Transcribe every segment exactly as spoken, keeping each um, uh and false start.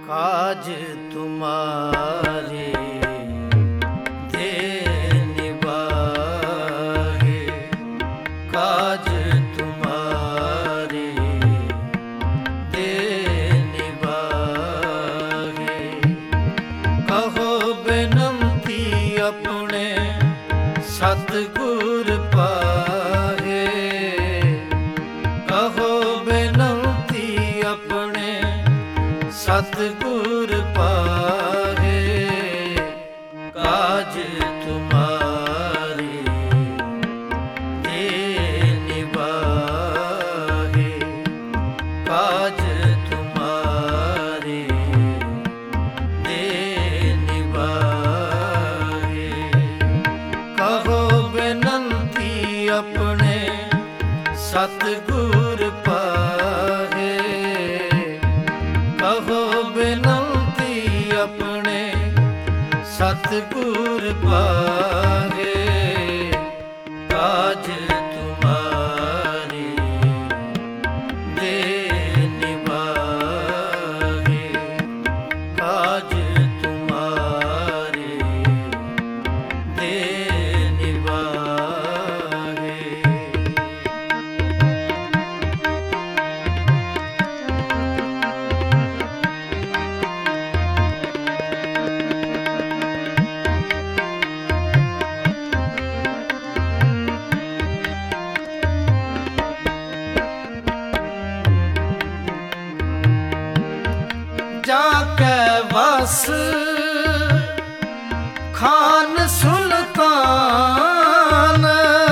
काज तुम्हारे दे निभाए, काज तुम्हारे दे निभाए। कहो बेनती अपने सतगुर पाहे, कहो बेनती अपने सतगुर पाहे। काज तुम्हारे दे निभाए, काज तुम्हारे दे निभाए। कहो बेनती अपने सतगुर पाहे, कहो बेनती अपने सतगुर पाहे। काज तुम्हारे दे निभाए, काज तुम्हारे दे निभाए। जाके बस खान सुल्तान,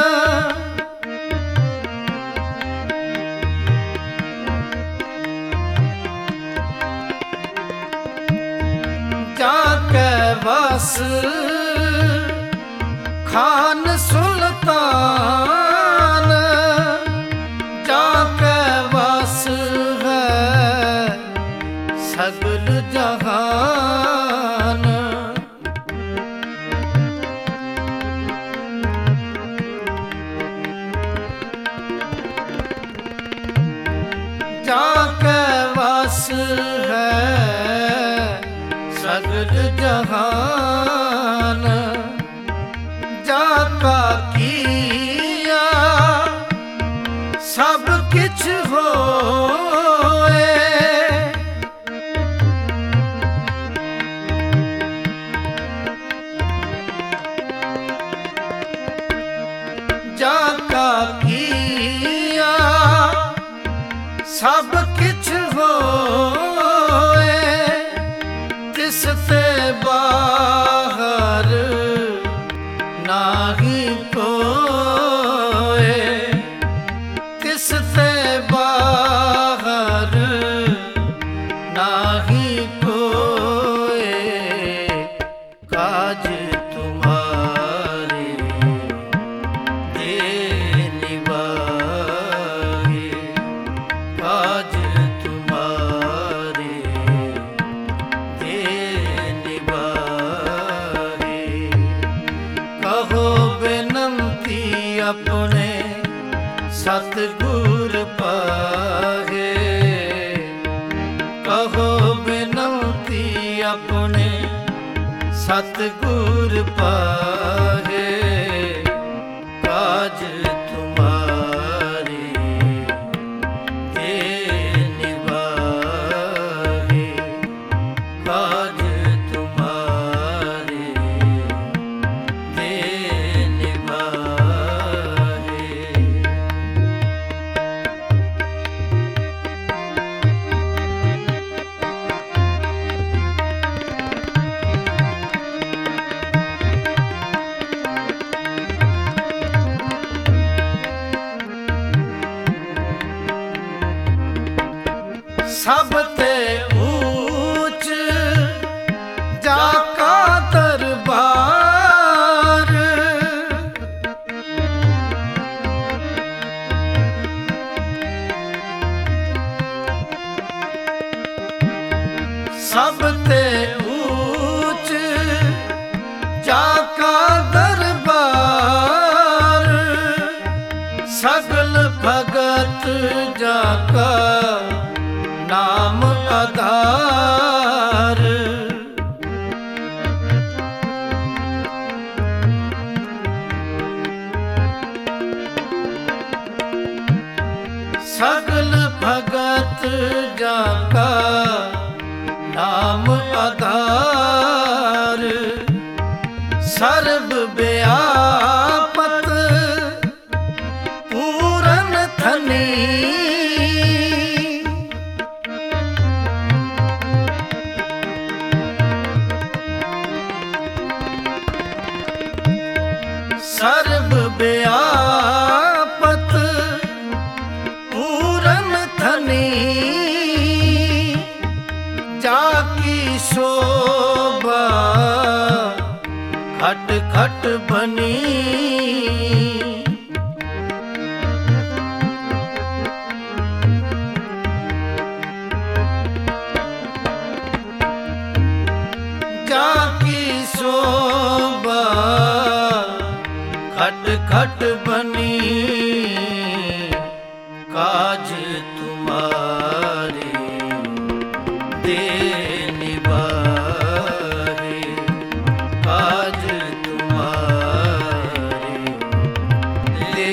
जाके बस खान सुल्तान, जाके बस है सगल जहान। जाके बस है सगल जहान, जाका किया सब किछ होए। जाका किया सब किछ होए, तिसते बाहर नाही कोए, तिसते बाहर नाही कोए। काज तुम्हारे दे निभाए, काज तुम्हारे दे निभाए। कहो बेनती अपने सतगुर पाहे, कहो बेनती अपने सतगुर पाहे। काज तुम्हारे दे निभाए, काज तुम्हारे दे निभाए। सबते ऊंच जाका दरबार, सबते ऊंच जाका दरबार। सगल भगत जाका नाम आधार, जाका नाम आधार, सर्व व्यापत पूरन धनी। सर्व व्यापत पूरन धनी, जाकी शोभा खट खट बनी। जाकी शोभा खट खट बनी, काज तुम्हारे दे निभाए, काज तुम्हारे दे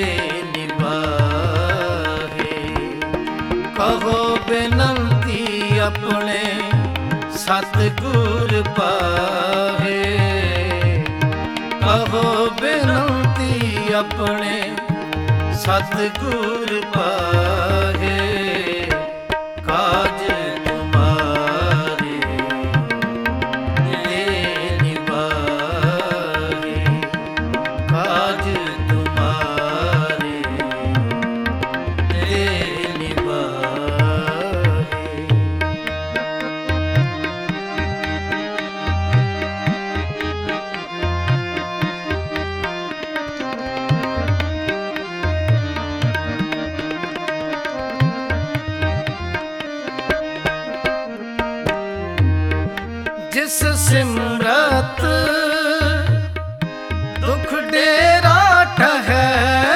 निभाए। कहो बेनंती अपने सतगुर पाहे, कहो बेनंती अपने सतगुर पाहे। काज तुम्हारे ले निभाए, काज तुम्हारे ले निभाए। जिस सिमरत दुख डेरा ठहै,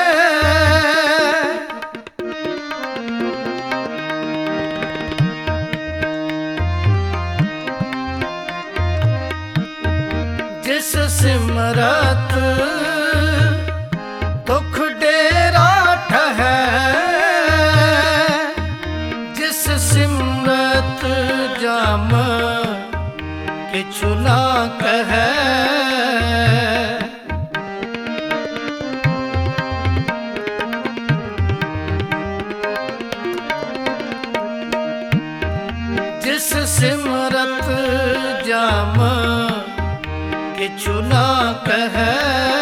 जिस सिमरत दुख डेरा ठहै, जिस सिमरत जाम किछु ना कहे। जिस सिमरत जाम किछु ना कहे,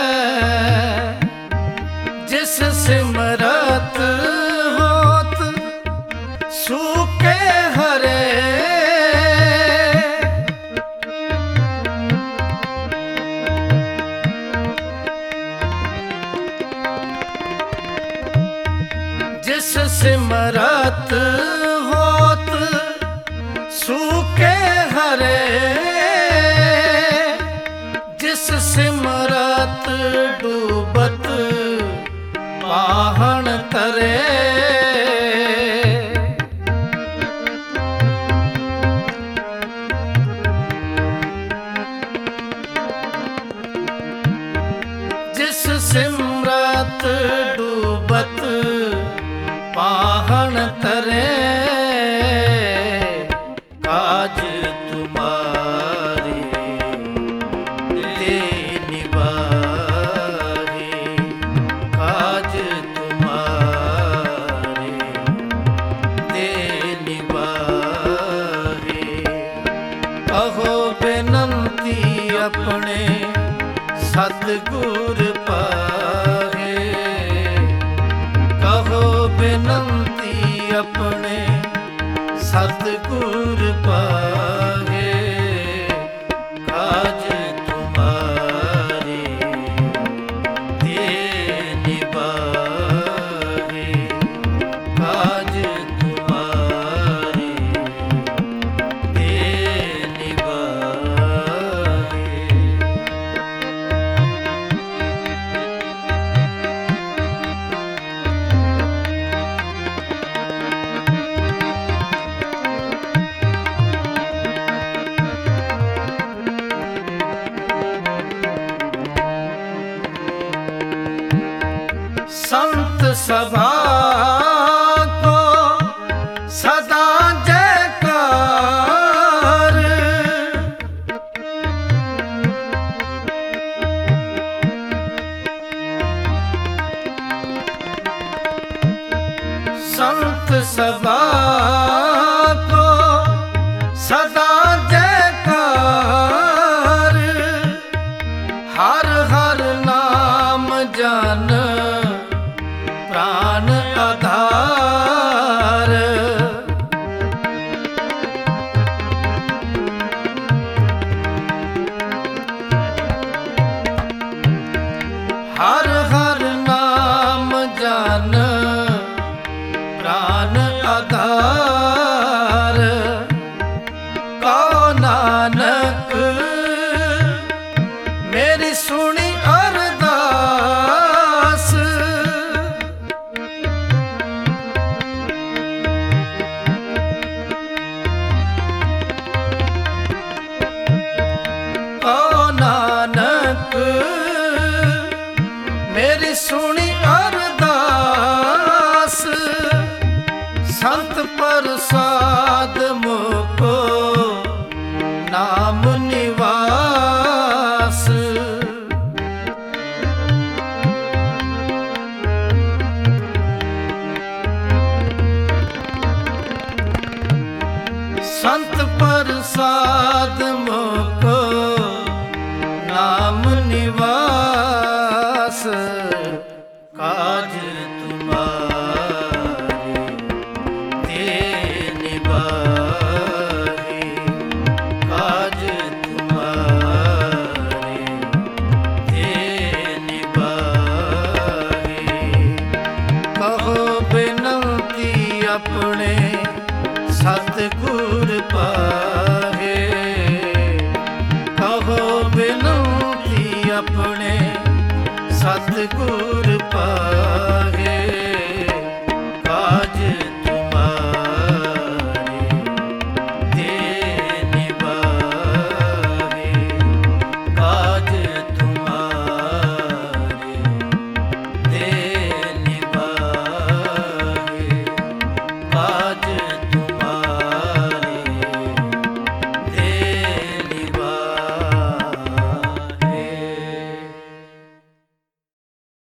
जिस सिमरत होत सूके हरे। जिस सिमरत होत सूके हरे, जिस सिमरत डूबत पाहन तरे। जिस सिमरत डूबत पाहन तरे, काज तुम्हारे दे निभाए, काज तुम्हारे दे निभाए। कहो बेनंती अपने सतगुर पाहे, कहो बेनंती अपने सतगुर पाहे। काज तुम्हारे दे निभाए, काज तुम्हारे दे निभाए। ਪ੍ਰਸਾਦ ਮੁਕੋ ਨਾਮ ਨਿਵਾਸ। ਸੰਤ ਪ੍ਰਸਾਦ ਮੁਕੋ ਨਾਮ ਨਿਵਾਸ। ਕਾਜ ਤੁਮਾਰੇ ਤੇ ਨਿਭਾਏ, ਕਾਜ ਤੁਮਾਰੇ ਤੇ ਨਿਭਾਏ। ਕਹੋ ਬੇਨਤੀ ਆਪਣੇ ਸਤਿਗੁਰ ਪਾਹੇ, ਕਹੋ ਬੇਨਤੀ ਆਪਣੇ ਸਤਿਗੁਰ ਪਾਹੇ।